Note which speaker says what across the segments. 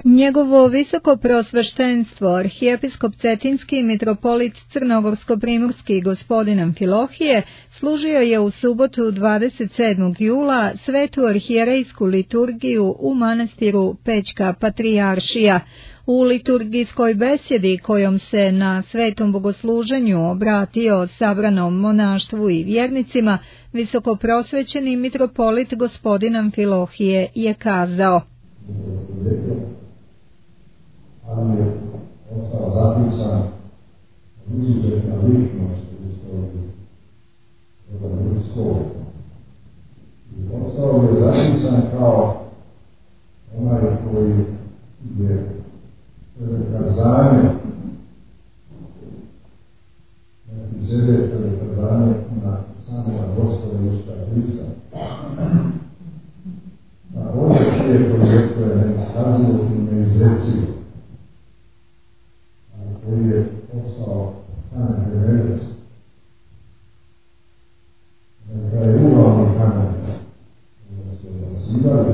Speaker 1: Njegovo visoko preosveštenstvo, arhijepiskop Cetinski i mitropolit Crnogorsko-primorski gospodin Amfilohije, služio je u subotu 27. jula svetu arhijerejsku liturgiju u manastiru Pećka Patrijaršija. U liturgijskoj besjedi kojom se na svetom bogosluženju obratio sabranom monaštvu i vjernicima, visokoprosvećeni mitropolit gospodin Amfilohije je kazao:
Speaker 2: ali je ostao zapisan izuzetna ličnost u istoriji toga ljudskog. I ostao je zapisan kao onaj koji je prikazanje, sebe prikazanje na samoga Gospoda Isusa Hrista. A ovo je projekto je neiskazivo i neizrecivo, koji je postao kamen temeljac, da je uglavni kamen, da se zasivali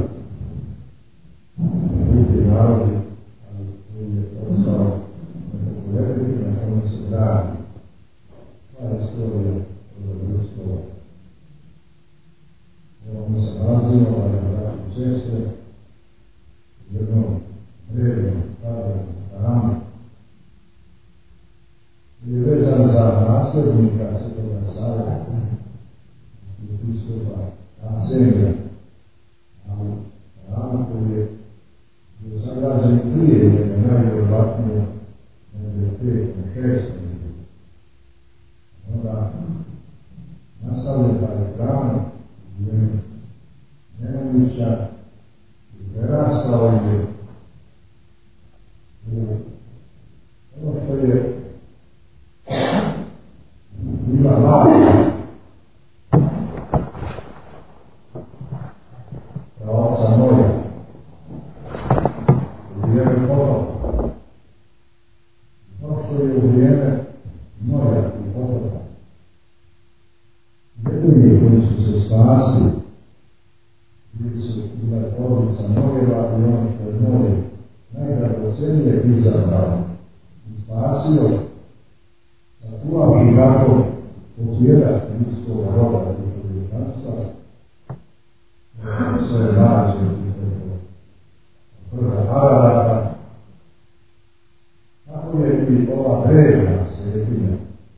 Speaker 2: drugi narodi, ali koji je postao nepopuljetnik na kome se gradi sva istorija od ljudskog. Ovo se nalazimo na vratu ceste, jednom drevnom, starom hramu, je vezan za naslednika Svetoga Save i biskupa Arsenija, ali hram koji je sagrađen prije je najvjerovatnije nego 5. 6. Onda nastavljen taj hram je Nemovića i prerastao je u ono što je bila laža pravca Noja u vrijeme potopa. Došlo je u vrijeme Noja i potopa. Jedini koji su se spasili bili su bila porodica Nojeva i ono što je Noj najdragocenije izabrao i spasio, sačuvavši kako potvjera ljudskog roda i čovječanstva, sve nađe prva Ararata. Tako je i ova drevna svetinja,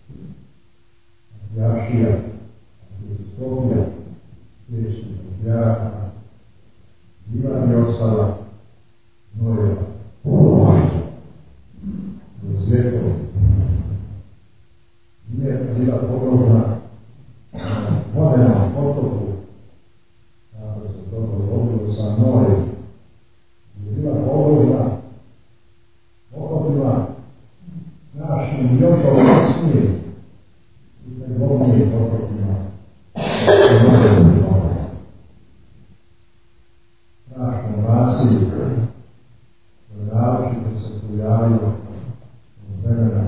Speaker 2: Jašija, Hristofija, Vječnih Pjaka, Ivan je ostala Nojeva, kroz vjekove. Nije bila pogrobna na vodenom potoku, kako se to dogodilo sa Nojem. Je bila pogrobna pokopila našim još opasnijim i tegovnijim pokopima strašnom nasilju, koje naročito se pojavilo od vremena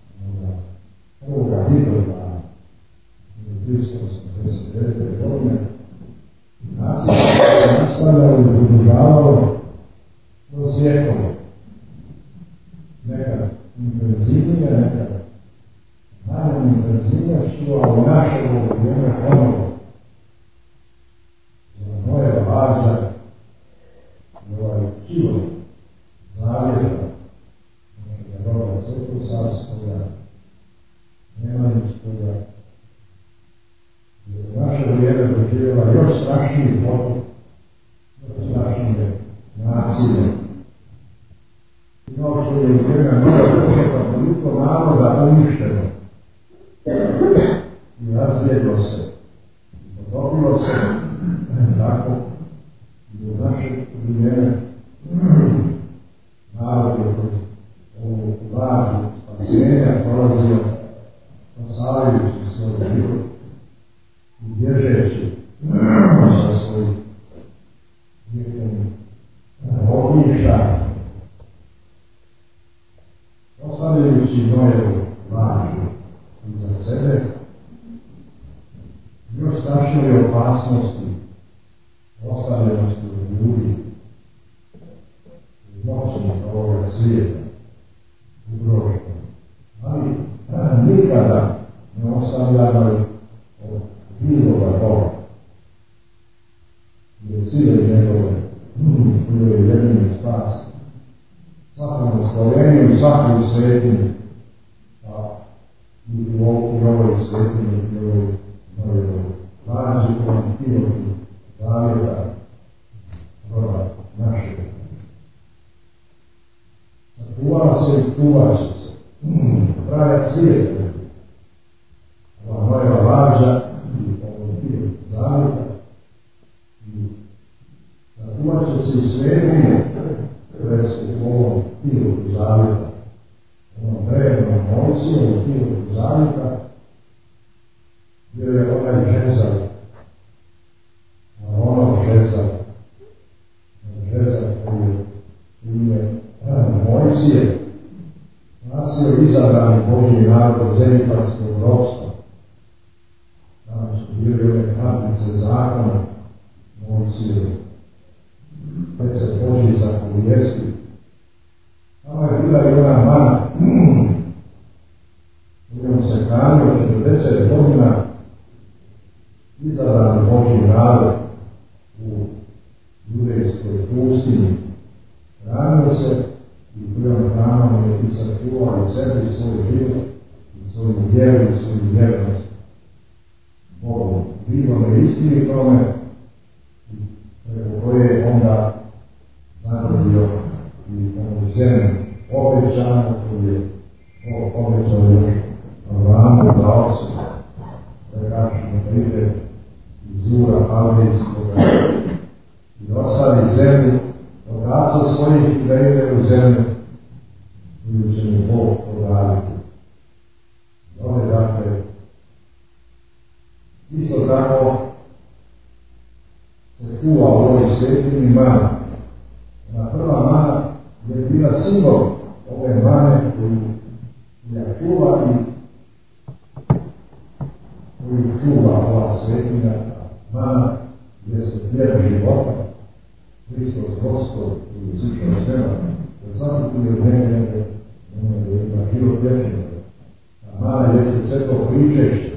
Speaker 2: ovoga Vidova iz 389. godine. Nasilje se nastavljalo i produžavalo kroz vjekove. Nekad intenzivnije, nekad manjom intenzivnošću, a u naše vrijeme ponovo za Nojeva lađa i ovaj život zavjeza našega roda Svetog Savskoga, Nemanjičkoga, je u naše vrijeme doživjela još strašniji potop, još strašnije nasilje. I ono što je u vrijeme Noga toliko naroda uništeno i razlijedilo se, i potopilo se, tako i u naše vrijeme narod je kroz ovu lažu spasenja prolazio spasavajući svoj život i bježeći sa svojih vjekovnih ognjišta, ostavljajući Nojevu lažu iza sebe, još strašnije opasnosti ostavljenosti od ljudi, noći svijeta, ugroženi. Ali nikada ne ostavljaju od biloga Boga. Jer cilj njegove bio je jedini spas. Svakom stvorenju, svakom svetinju, a i u ovoj svetinju, i u ovoj lađivom pilotu zavjeta roda našeg. Sačuvala se i čuvat će se. Praja svijeta. Ova moja lađa i ovoj pilotu zavjeta. Sačuvat će se i svetinje koje su u ovom pilotu zavjeta. Ovom drevnom Mojsiju, ovom pilotu zavjeta, gdje je onaj žezal, a ono žezal koji je Mojsije nasio izabrani Božji narod iz egipatskog ropstva. Tamo su bili ove kratnice zakona Mojsije, već se Božji zapovijesti. Tamo je bila i ona mana, kojom se hranio 40 godina izabrani Božji narod u judejskoj pustinji. Hranio se i kojom hranom je i sačuvao i sebi i svoj život i svoju vjeru i svoju vjernost Bogu. Divome istini tome preko koje je onda nagradio i ovu zemlju obećanu koju je obećao još Avramu da ocu prekašeno pride iz Ura Haldejskoga i ostavi zemlju od oca svojih i da ide u zemlju koju će mu Bog podariti. Ove dakle, isto tako se čuva u ovoj svetinji mana. Ona prva mana je bila simbol ove mane koju čuva i koju čuva ova svetinja. Mana gdje se hljeb života, Hristos Gospod koji je sišao s neba, jer svaki koji je u njega ima život vječni. A mana jeste sve to pričešće.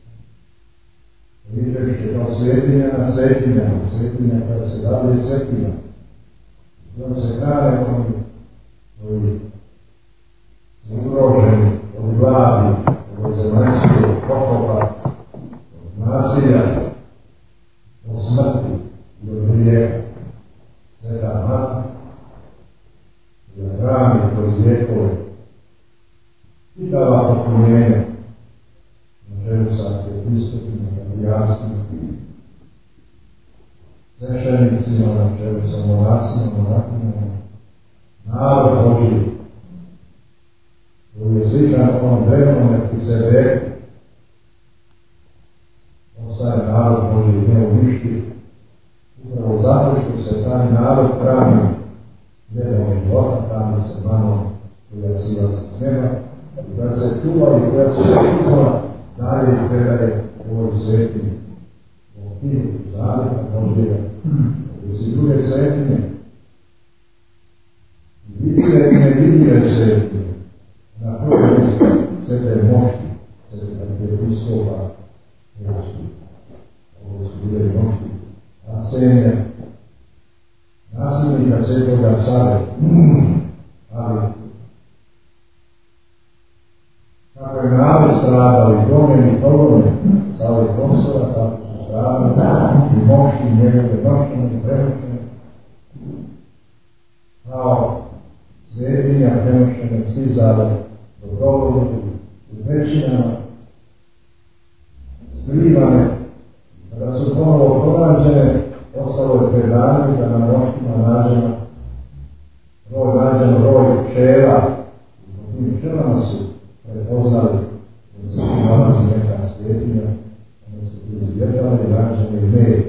Speaker 2: Pričešće kao svetinja na svetinja kada se dalje svetinja. Zato se hrane oni koji su ugroženi od gladi, od zemaljskog pokopa, od nasilja, od smrti i od grijeha. Sveta Mati, koja hrani kroz vjekove, čitava poklonjenja na čelu sa episkopima, patrijarhima, sveštenicima, na čelu sa monasima, monahinjama, narod Božji, koji je sličan onom drevnom Melkisedeku, ostaje narod Božji ne uništi, upravo zato što se taj narod hrani jednog života, hrani se manom koja silazi s neba, i da se čuva i koja se čuva dalje i predaje u ovoj svetinji. U knjigu Zavjeta Božjega, koji su druge svetinje, vidljive i nevidljive svetinje, na prvom mjestu svete mošti, svete episkopa, ovo su bile mošti, Arsenija, nasljednika svetoga Save, ali kako je narod stradao i domeni i pogone Save Kosova, tako su stradali i mošti njegove nošnje i prenošene, kao svetinja prenošene stizale do dovoljne u većinama, skrivane. Kada su ponovo pronađene, ostalo je predanje da na moštima nađeno roj pčela. U tim pčelama su prepoznali da se nalazi neka svetinja, onda su bili zvježali i nađeni med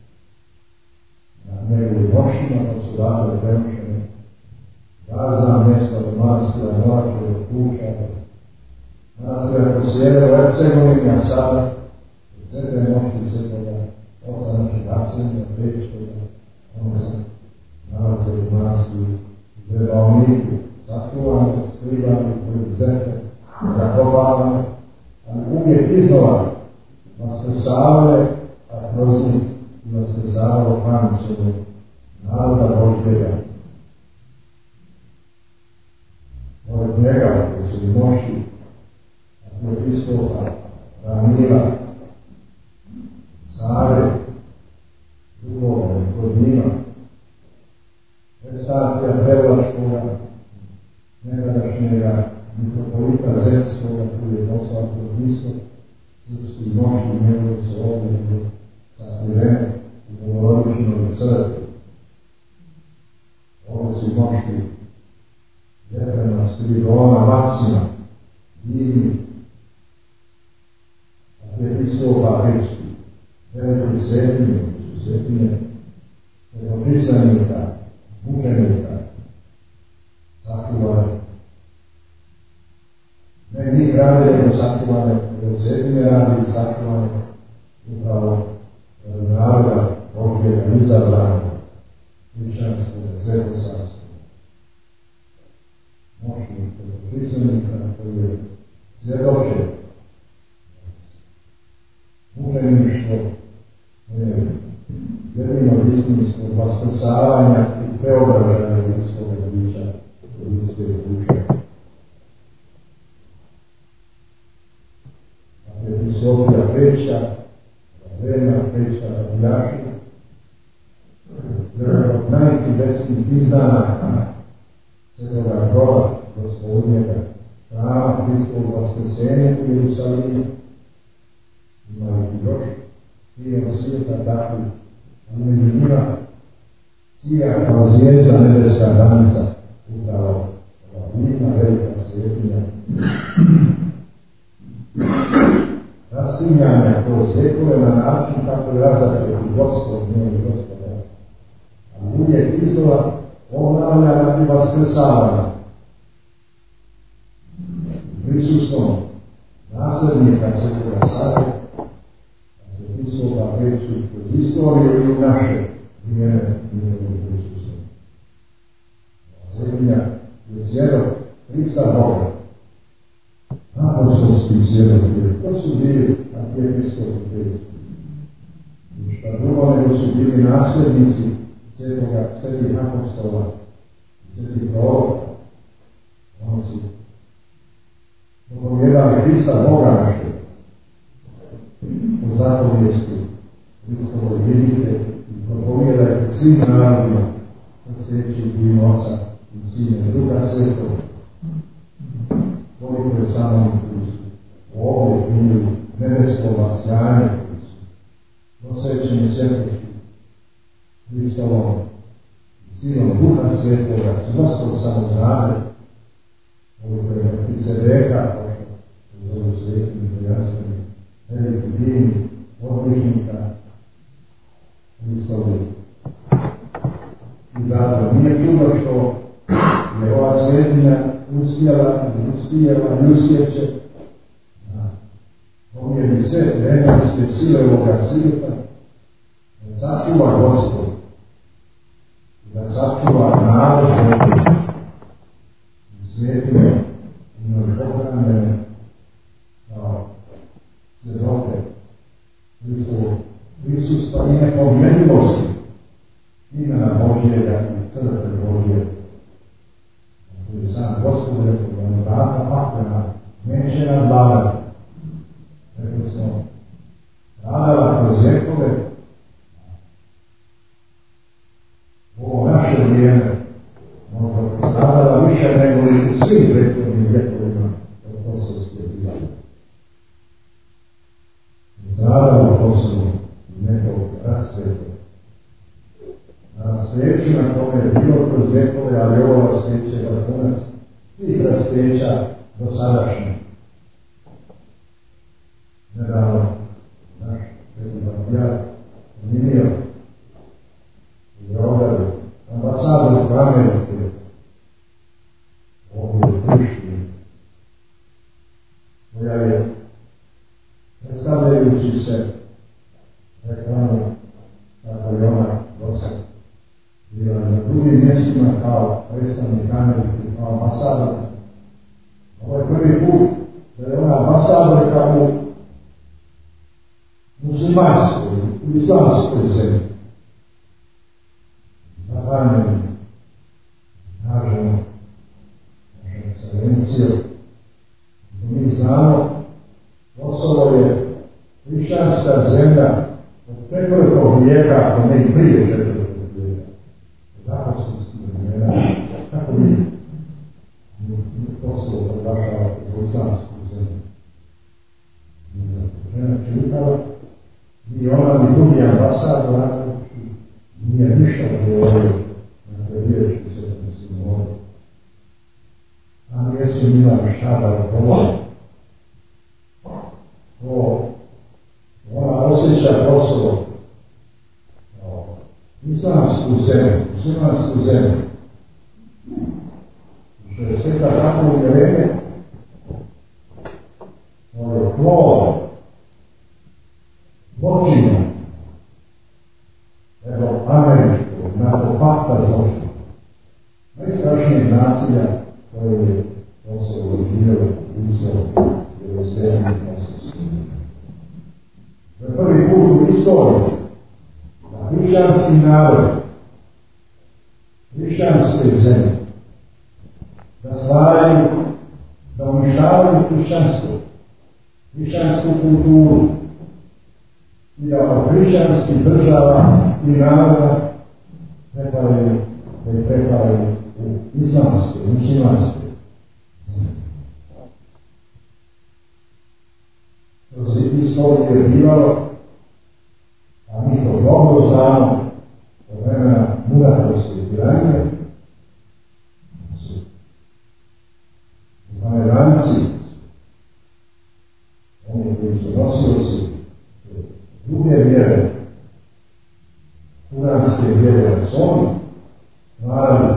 Speaker 2: na njegovim moštima, pa su dakle prenošene razna mjesta od manastira Novačeva, od Kuća, manastira Kosjere, u Ercegovini, a sada svete mošti svetoga oca našeg Arsenija, Pečkoga, ono se nalaze u manastiru u Trebaoniku, sačuvane, skrivane, preuzete, zakopavane, ali uvijek iznova vaskrsavale, a kroz njih vaskrsavalo pamćenje naroda Božjega. Pored njega koji su i moći, episkopa, Ramila, Save, Duhova, Godnima, Esatija Prevlačkoga, nekadašnjega mitropolita Zetskoga, koji je poslao kroz Istok, srpski moći i njegovi se ovdje sakrivene u Bogorodičnoj crkvi. Ovo su moći Jevrema, Spiridona, Maksima, divni, episkopa Rimski, veliki svetinje, su svetinje predopisanika, mučenika, sačuvane. Ne njih rade, nego sačuvane, nego svetinje radi i sačuvane upravo naroda Božjega izabranog, hrišćanskog, svetosavskog. Moćnih predopisanika koji je svjedočio mučeništvo je jedino istinsko vaskrsavanja i preobražanja ljudskog bića u ljudske duše. Dakle, Episofija Peća, Vrena Peća, Rabijašina, jedan od najtibetskih izdanaka Svetoga groba Gospodnjega, hrama Hristovog vaskrsenja u Jerusalimu, imali još hiljadu svijeta takvi, a među njima sija kao zvijezda nebeska danica, upravo ova divna velika svetinja. Rastinjanja kroz vjekove na način kako je razapeti Gospod, njeni Gospoda. A uvijek iznova obnavljana i vaskrsavana. Prisustvom naslednika Svetoga Save, Episkopa Peću kroz istoriju i u naše vrijeme njegovog prisustvom. Svetinja je svjedok Hrista Boga. Apostolski svjedok je. To su bili arhijepiskopi Peću. I šta drugo nego su bili nasljednici svetih apostola, svetih proroka. Oni su propovjedali Hrista Boga našeg. U zapovijesti Hristovoj vidite i propovjedajte svim narodima prosjeći im Oca i Sina i Duha Svetog. Koliko je samo Hristu. Ovdje imaju nebeskova sjajne Hristu. Prosjećeni svetosti Hristovom i Sinom Duha Svetoga su dosta samo znade. Koliko je Melkisedeka, u zovu svetim i prijanstveni, veliki divni odličnika Hristovi. I zato nije čudo što je ova svetinja uspjela i uspjeće da pomjeri sve vremenske sile ovoga svijeta, da sačuva Gospod, da sačuva narod Božji i svetinje i mnogohrane kao svjedoke Hristovog prisustva i nepogledljivosti imena Božjega i crkve Božje. Koji je sam Gospod rekao da mu vrata paklena neće nadvladati. Rekao smo, radala kroz vjekove, ovo naše vrijeme, možda radala više nego i u svim prethodnim vjekovima od apostolske vjere. Radala posebno nekog rasvjeta. Rasvjeću na tome je bilo kroz vjekove, ali ovo rasvjeće je vrhunac svih rasvjeća do sadašnje. Nedavno naš Petr primio u Beogradu ambasadu Amerike ovdje u Prištini, koja je predstavljajući se reklamu kako je ona dosad bila na drugim mjestima kao predstavnik Amerike, kao kao ambasador. Ovo je prvi put da je ona ambasadorka u muslimanskoj, u islamskoj zemlji. Zahvaljujem, naravno, naša ekscelencija. Mi znamo, Kosovo je hrišćanska zemlja od 4. vijeka, ako ne i prije 4. vijeka. Zakonskih vremena, kako mi Kosovo proglašava u islamsku zemlju. Žena čitala, ni ona ni drugi ambasador nije ništa govorio na te riječi Svetom Sinodu. A nije se njima šta odgovorio. Ona osjeća Kosovo kao islamsku zemlju, muslimansku zemlju. Što je sveta tako uvjerenje, to je plod zločina, evo američkog, nakon pakta zločina, najstrašnijeg nasilja koje je Kosovo doživjelo uzelo i razdeljenje Kosovske. To je prvi put u istoriji da hrišćanski narod, hrišćanske zemlje, da stvaraju, da uništavaju hrišćanstvo, hrišćansku kulturu i da od hrišćanskih država i naroda pretvaraju u islamske, muslimanske zemlje. Kroz istoriju je bivalo, a mi to dobro znamo, od vremena Muratovske tiranije, su Baneranci, oni koji su nosioci druge vjere, kuranske vjere, su oni stvarali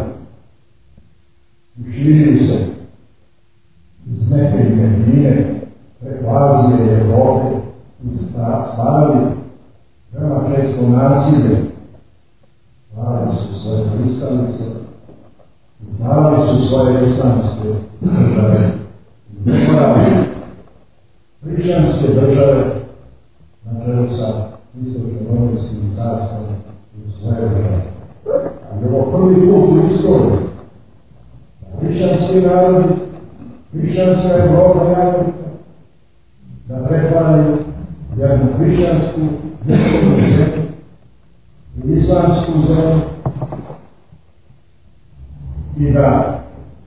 Speaker 2: i širili se iz neke i Medine, preko Azije i Evrope, i stvarali veoma često nasilje. Stvarali su svoje pristanice, stvarali su svoje islamske države. Hrišćanske države na čelu sa istočno-romijskim carstvom u svoje države. Ali ovo prvi put u istoriji. Hrišćanski narodi, hrišćanska Evropa narodi, da pretvaraju jednu hrišćansku, muslimsku zemlju i islamsku zemlju i da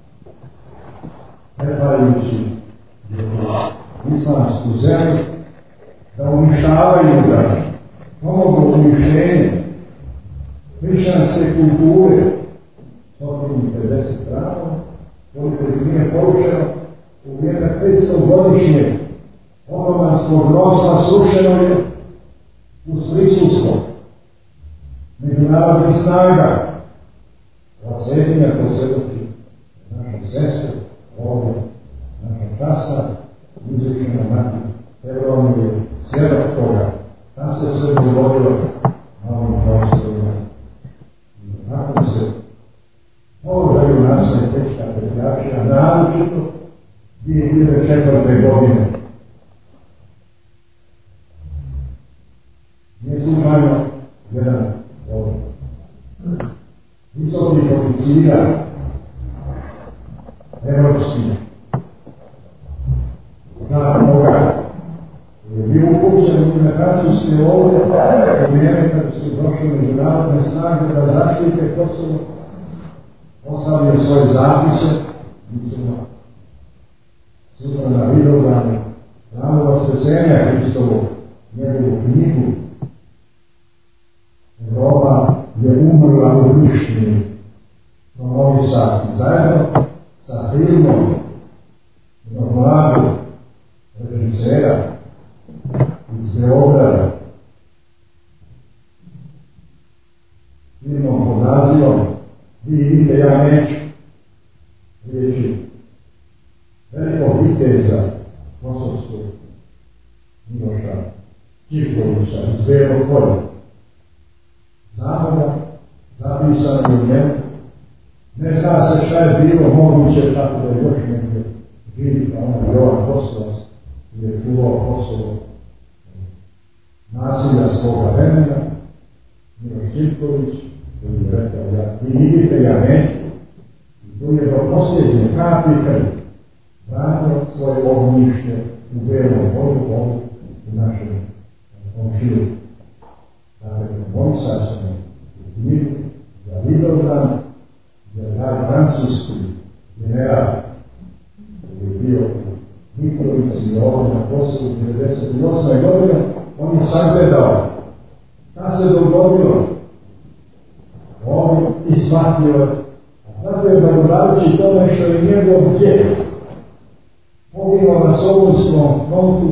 Speaker 2: pretvarajući islamsku zemlju da uništavaju da pomognu uništenje hrišćanske kulture 150 trana, koliko ih nije poručeno u vrijeme 500-godišnje otomanskog ropstva srušeno je uz prisustvo međunarodnih snaga. Ova srednja posvjedoči naša sestra, ovdje naša časta, uzvišena mati Evroniju je svjedok toga. Tam se sve dogodilo na ovim prostorima. Nakon se položaju naša teška pretračija, naročito 2004. godine. Nije slučajno jedan od visokih oficira evropskih zna toga je bio upućen u Francuske ovdje u vrijeme kada su došli međunarodne snage da zaštite Kosovo, ostavio svoje zapise, mi ćemo sutra na Vidovdanu Danu Vaskrsenja Hristovu, njegovu knjigu. Evropa je umrla u Prištini, promovisati zajedno sa filmom jednog mladog režisera iz Beograda, filmom pod nazivom Vi idite, ja neću, riječi velikog viteza kosovskog Miloša Čivkovića iz Belog polja. Znamo ga, zapisano u njemu. Ne zna se šta je bilo moguće tako da je još negdje živi, pa ona Jovan Kostos je čuvao Kosovo nasilja svoga vremena, Miloš Čitković, koji je rekao, vi idite, ja neću. I tu je do posljednje kapi krvi vratio svoje ognjište u Belom Polju, u našem komšiju. Dakle, Molisar sam u knjigu za Vidovdan, gdje je taj francuski general koji je bio u Mitrovici i ovdje na Kosovu 1998. godine, on je sagledao šta se dogodilo. On i shvatio, a zato je zahvaljujući tome što je njegov djed poginuo na Solunskom frontu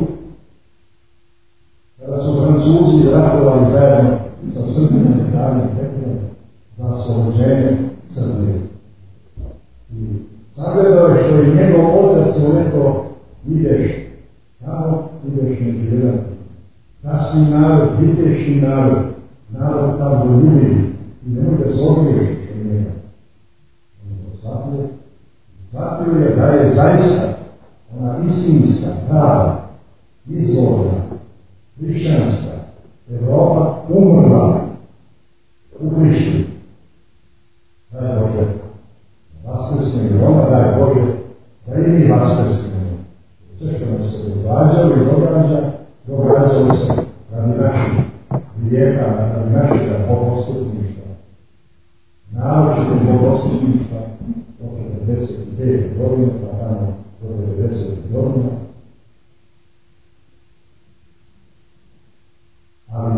Speaker 2: kada su Francuzi ratovali zajedno sa Srbima i Italijom Petrom za oslobođenje Srbije. I sagledao je što je njegov otac mu rekao, ideš tamo, ideš među jedan kasni narod, viteški narod, narod tamo ljubi i ne može se ogriješiti što njega. On je shvatio je da je zaista ona istinska, prava, izvorna, hrišćanska Evropa umrla u Hrišću. Daj Bože, vaskrsne i Roma, daj Bože, da i mi vaskrsnemo. Sve što nam se događalo i događalo se radi naših grijeha, radi našeg bogostupništva. Naročito bogostupništva od 45 godina, pa tamo do 90 godina. Ali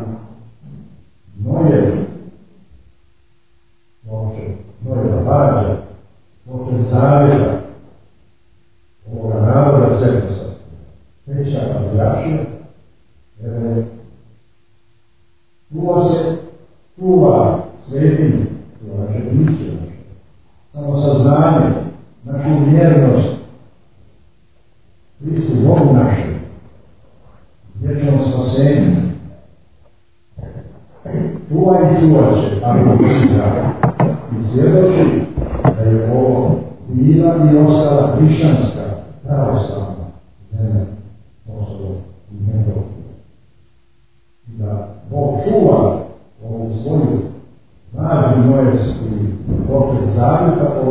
Speaker 2: Nojeva Bađa, zavjeta ovoga naroda Srbosa, Peća Patrijaršija, čuva svetinje, čuva naše biće, samosaznanje, našu vjernost, Hristu Bogu našem, vječnom spasenju. Čuva i čuvat će, ali i svjedoči da je ovo bila i ostala hrišćanska, pravoslavna zemlja Kosovo i Metohija. I da Bog čuva ovu svoju nađu nojevsku i pokret zavjeta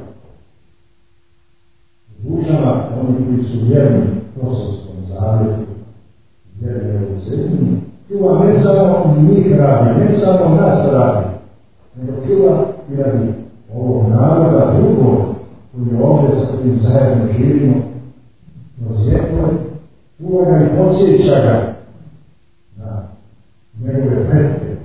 Speaker 2: dušama oni koji su vjerni Kosovskom zavjetu, vjerni u svetinju, čuva ne samo njih radi, ne samo nas radi, nego čuva i radi ovog naroda drugog koji je ovdje sa kojim zajedno živimo kroz vjekove, čuva ga i podsjeća ga na njegove pretke.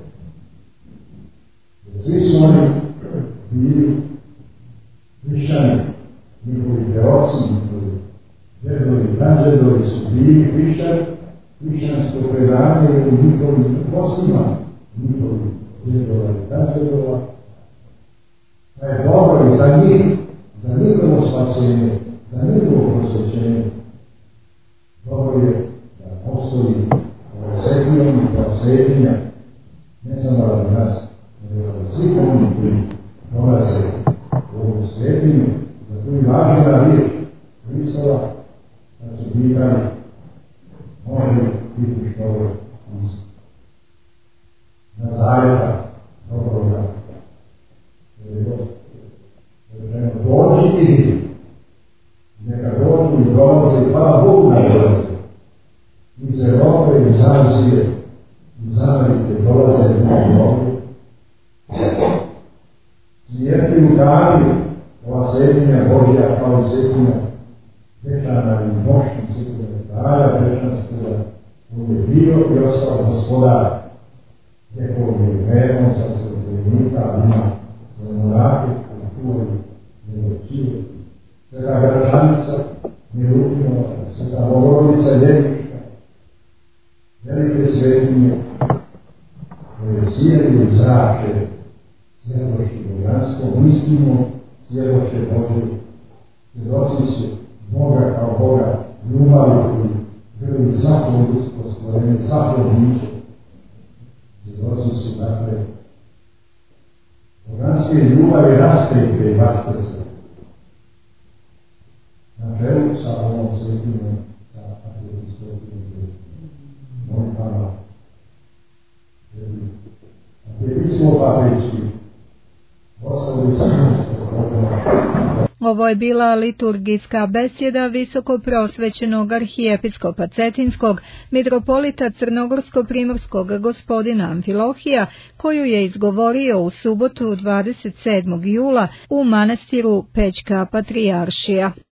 Speaker 2: Jer svi su oni bili hrišćani, njihovi proroci, njihovi djedovi i pradjedovi su bili hrišćani, hrišćansko predanje u njihovim kostima, njihovih djedova i pradjedova. Pa je dobro i za njih, za njihovo spasenje, za njihovo prosvećenje. Dobro je da postoji svetinjom i prosvetinja, ne samo radi nas, nego radi svih onih koji dolaze u ovu svetinju, za koju važna riječ Hristova, da su pitali, može biti što ovo iz Nazareta, dobroga. Dođi i neka dođu i dolaze i hvala Bogu na dolaze. Iz Evrope, iz Azije, iz Amerike dolaze i ovdje. Svijeti u dani ova svetinja Božja kao i svetinja Pečana i moćnog svetinja Dara Pečanskoga, on je bio i ostao gospodar njegovog je vrenom sa svojnika, ima svoje morake, kulturi, njegov čije, svega Gračanica, Milutinova, svega Bogorodica Ljeviška, velike svetinje, koje sijeli i zrače, svjedoče božanstvo, mislimo svjedoče Božje, svjedoci su Boga kao Boga, ljubavi koji grli svako ljudsko stvorenje, svako biće. Svjedoci su, dakle, božanske ljubavi rastrike i vaskrse. čelu sa ovom svetinom, sa arhijepiskopijom. Molim Pana, arhijepiskopa Pećki, ostavili
Speaker 1: Ovo je bila liturgijska besjeda visokoprosvećenog arhijepiskopa Cetinskog, mitropolita Crnogorsko-primorskog gospodina Amfilohija, koju je izgovorio u subotu 27. jula u manastiru Pećka Patrijaršija.